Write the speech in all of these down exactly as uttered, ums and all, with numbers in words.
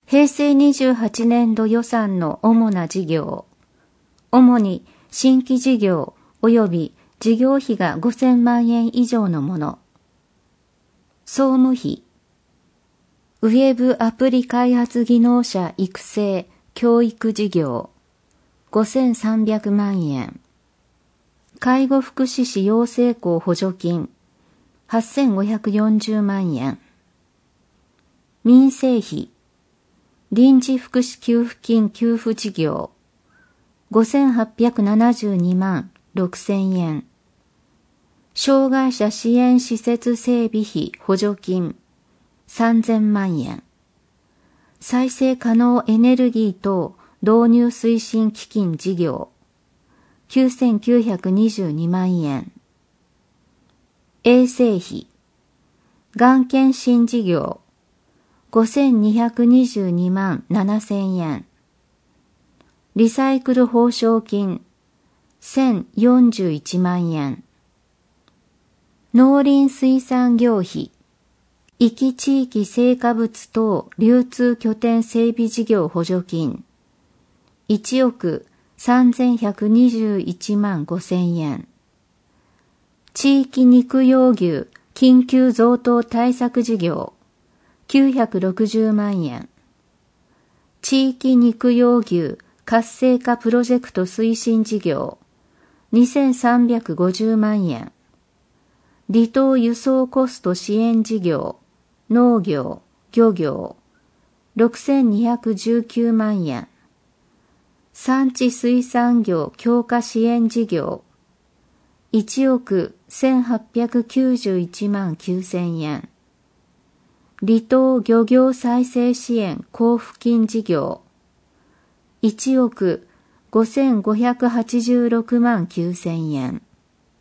平成にじゅうはちねん度予算の主な事業。主に新規事業及び事業費がごせんまんえん以上のもの。総務費。ウェブアプリ開発技能者育成教育事業ごせんさんびゃくまんえん。介護福祉士養成校補助金はっせんごひゃくよんじゅうまんえん。民生費。臨時福祉給付金給付事業ごせんはっぴゃくななじゅうにまんろくせんえん。障害者支援施設整備費補助金さんぜんまんえん。再生可能エネルギー等導入推進基金事業きゅうせんきゅうひゃくにじゅうにまんえん。衛生費。がん検診事業ごせんにひゃくにじゅうにまんななせんえん。リサイクル報奨金せんよんじゅういちまんえん。農林水産業費。壱岐地域成果物等流通拠点整備事業補助金いちおくさんぜんひゃくにじゅういちまんごせんえん。地域肉用牛緊急増頭対策事業きゅうひゃくろくじゅうまんえん。地域肉用牛活性化プロジェクト推進事業にせんさんびゃくごじゅうまんえん。離島輸送コスト支援事業農業漁業ろくせんにひゃくじゅうきゅうまんえん。産地水産業強化支援事業いちおくせんはっぴゃくきゅうじゅういちまんきゅうせんえん。離島漁業再生支援交付金事業いちおくごせんごひゃくはちじゅうろくまんきゅうせんえん。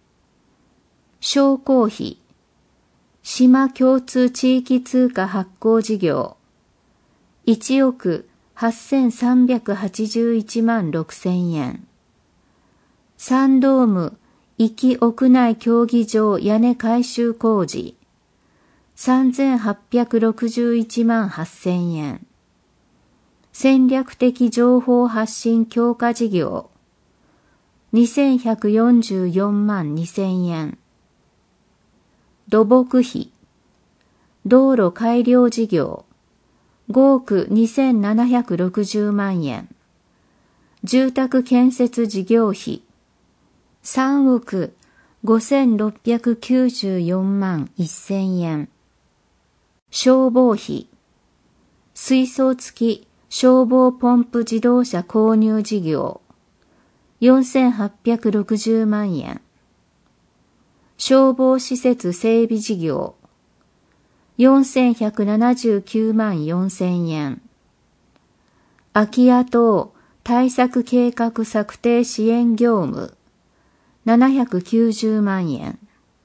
商工費。島共通地域通貨発行事業いちおくはっせんさんびゃくはちじゅういちまんろくせんえん。サンドーム壱岐屋内競技場屋根改修工事さんぜんはっぴゃくろくじゅういちまんはっせんえん。戦略的情報発信強化事業にせんひゃくよんじゅうよんまんにせんえん。土木費。道路改良事業ごおくにせんななひゃくろくじゅうまんえん。住宅建設事業費さんおくごせんろっぴゃくきゅうじゅうよんまんせんえん。消防費。水槽付き消防ポンプ自動車購入事業よんせんはっぴゃくろくじゅうまんえん。消防施設整備事業よんせんひゃくななじゅうきゅうまんよんせんえん。空き家等対策計画策定支援業務ななひゃくきゅうじゅうまんえん。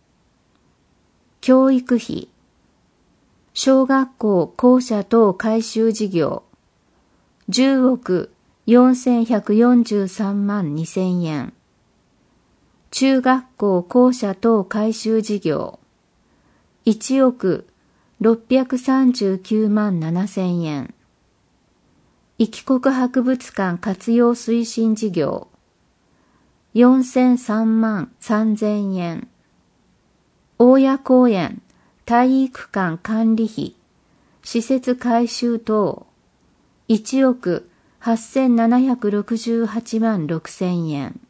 教育費。小学校校舎等改修事業じゅうおくよんせんひゃくよんじゅうさんまんにせんえん。中学校校舎等改修事業いちおくろっぴゃくさんじゅうきゅうまんななせんえん。壱岐国博物館活用推進事業よんせんさんまんさんぜんえん。大谷公園体育館管理費施設改修等いちおくはっせんななひゃくろくじゅうはちまんろくせんえん。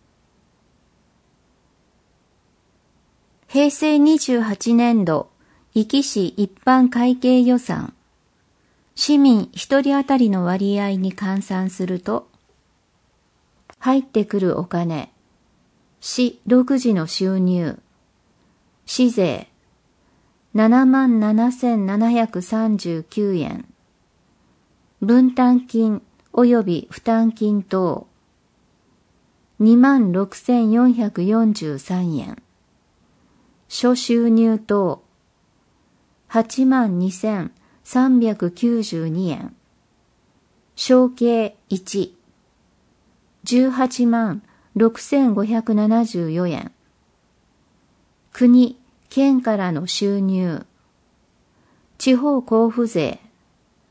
平成にじゅうはちねん度壱岐市一般会計予算市民一人当たりの割合に換算すると入ってくるお金市独自の収入市税ななまんななせんななひゃくさんじゅうきゅうえん。分担金及び負担金等にまんろくせんよんひゃくよんじゅうさんえん。諸収入等はちまんにせんさんびゃくきゅうじゅうにえん。承継いち。じゅうはちまんろくせんごひゃくななじゅうよえん。国県からの収入地方交付税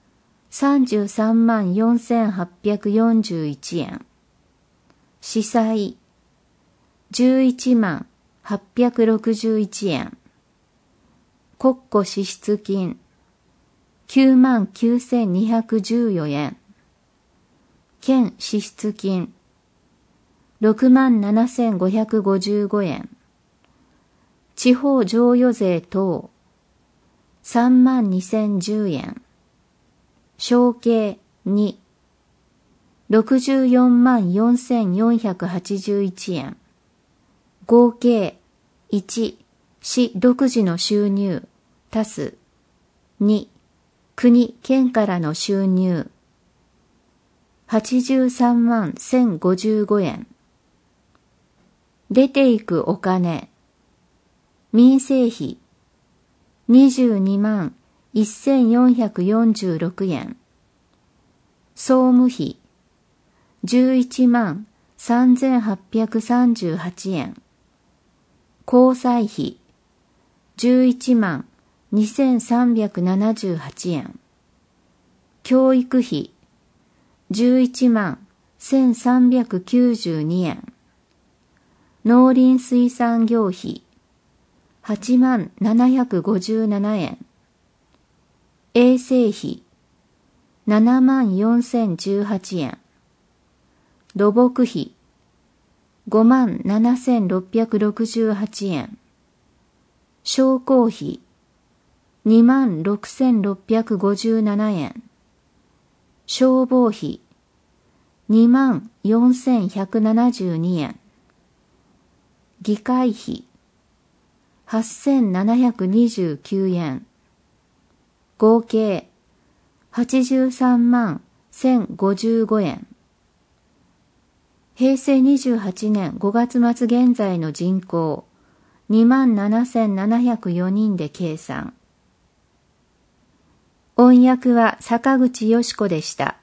さんじゅうさんまんよんせんはっぴゃくよんじゅういちえん。司祭じゅういちまんはっぴゃくろくじゅういちえん。国庫支出金きゅうまんきゅうせんにひゃくじゅうよんえん。県支出金ろくまんななせんごひゃくごじゅうごえん。地方譲与税等さんまんにせんじゅうえん。承継にろくじゅうよんまんよんせんよんひゃくはちじゅういちえん。合計いち市独自の収入足すに国県からの収入はちじゅうさんまんせんごじゅうごえん。出ていくお金民生費にじゅうにまんせんよんひゃくよんじゅうろくえん。総務費じゅういちまんさんぜんはっぴゃくさんじゅうはちえん。交際費じゅういちまんにせんさんびゃくななじゅうはちえん。教育費じゅういちまんせんさんびゃくきゅうじゅうにえん。農林水産業費はちまんななひゃくごじゅうななえん。衛生費ななまんよんせんじゅうはちえん。土木費ごまんななせんろっぴゃくろくじゅうはちえん。商工費にまんろくせんろっぴゃくごじゅうななえん。消防費にまんよんせんひゃくななじゅうにえん。議会費はっせんななひゃくにじゅうきゅうえん。合計はちじゅうさんまんせんごじゅうごえん。平成にじゅうはちねんごがつ末現在の人口にまんななせんななひゃくよにんで計算。音訳は坂口よし子でした。